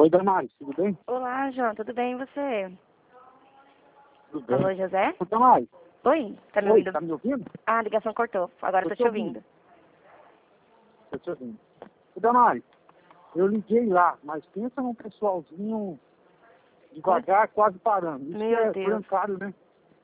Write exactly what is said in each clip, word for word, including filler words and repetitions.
Oi, Damares, tudo bem? Olá, João, tudo bem e você? Tudo bem. Alô, José? Ô, Damares, Oi, tá me oi, ouvindo? tá me ouvindo? Ah, a ligação cortou. Agora eu tô Tô te te ouvindo. ouvindo. Tô te ouvindo. Ô, Damares, eu liguei lá, mas pensa num pessoalzinho devagar, quase parando. Isso que Meu é Deus. bancário, né?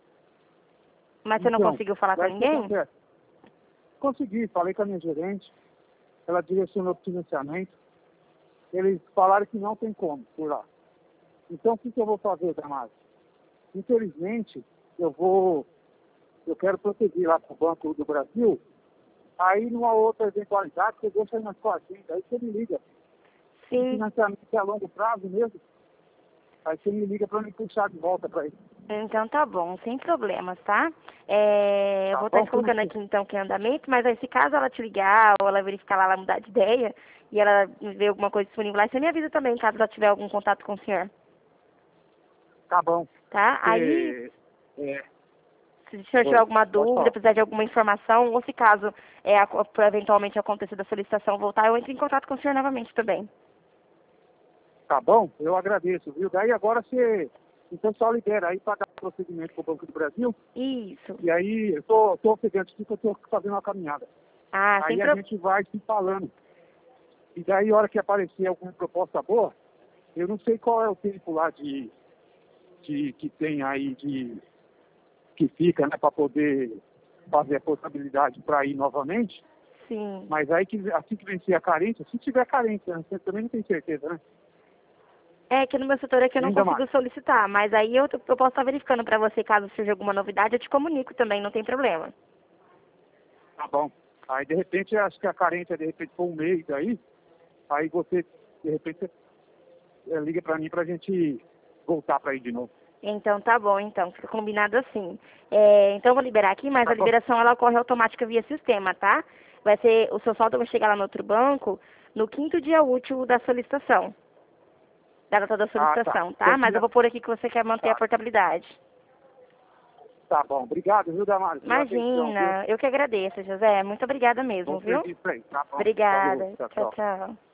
Mas você não Então, conseguiu falar com daí o que ninguém? acontece? Consegui, falei com a minha gerente, ela direcionou o financiamento. Eles falaram que não tem como por lá. Então, o que, que eu vou fazer, Damares? Infelizmente, eu vou, eu quero prosseguir lá para o Banco do Brasil. Aí, numa outra eventualidade, você deixa aí na sua agenda, aí você me liga. O Sim. financiamento é a longo prazo mesmo. Aí você me liga para me puxar de volta para ele. Então tá bom, sem problemas, tá? É, eu Tá vou estar bom? te Como colocando que... aqui então que é andamento, mas aí se caso ela te ligar ou ela verificar lá, ela mudar de ideia e ela ver alguma coisa disponível lá, você me avisa também, caso ela tiver algum contato com o senhor, Tá bom. tá? Aí, Você... É... se o senhor tiver Oi, alguma pode dúvida, falar. precisar de alguma informação, ou se caso é, a- pra eventualmente acontecer da solicitação voltar, eu entro em contato com o senhor novamente também. Tá bom? Eu agradeço, viu? Daí agora você... Então só libera aí para dar prosseguimento para o Banco do Brasil. Isso. E aí, eu tô, tô ofegante aqui que eu tô fazendo uma caminhada. Ah, sem Aí a problema. gente vai se falando. E daí, a hora que aparecer alguma proposta boa, eu não sei qual é o tempo lá de, de que tem aí, de que fica, né, para poder fazer a possibilidade para ir novamente. Sim. Mas aí, que, assim que vencer a carência, se tiver carência, né, você também não tem certeza, né? É que no meu setor aqui eu não Ainda consigo mais. solicitar, mas aí eu, eu posso estar verificando para você, caso surja alguma novidade, eu te comunico também, não tem problema. Tá bom. Aí, de repente, eu acho que a carência, de repente, for um mês aí, aí você, de repente, você eh, liga para mim para a gente voltar para ir de novo. Então tá bom, então, fica combinado assim. É, então eu vou liberar aqui, mas Tá a bom? liberação ela ocorre automática via sistema, tá? Vai ser, o seu saldo vai chegar lá no outro banco no quinto dia útil da solicitação, da data da Ah, tá. solicitação, tá? Então, Mas eu tira... vou pôr aqui que você quer manter a Tá. portabilidade. Tá bom. Obrigado, viu, Damares, pela atenção, viu? Imagina, eu que agradeço, José. Muito obrigada Bom mesmo, viu? serviço aí. Tá bom. Valeu. Obrigada. Tchau, Tchau, tchau. tchau.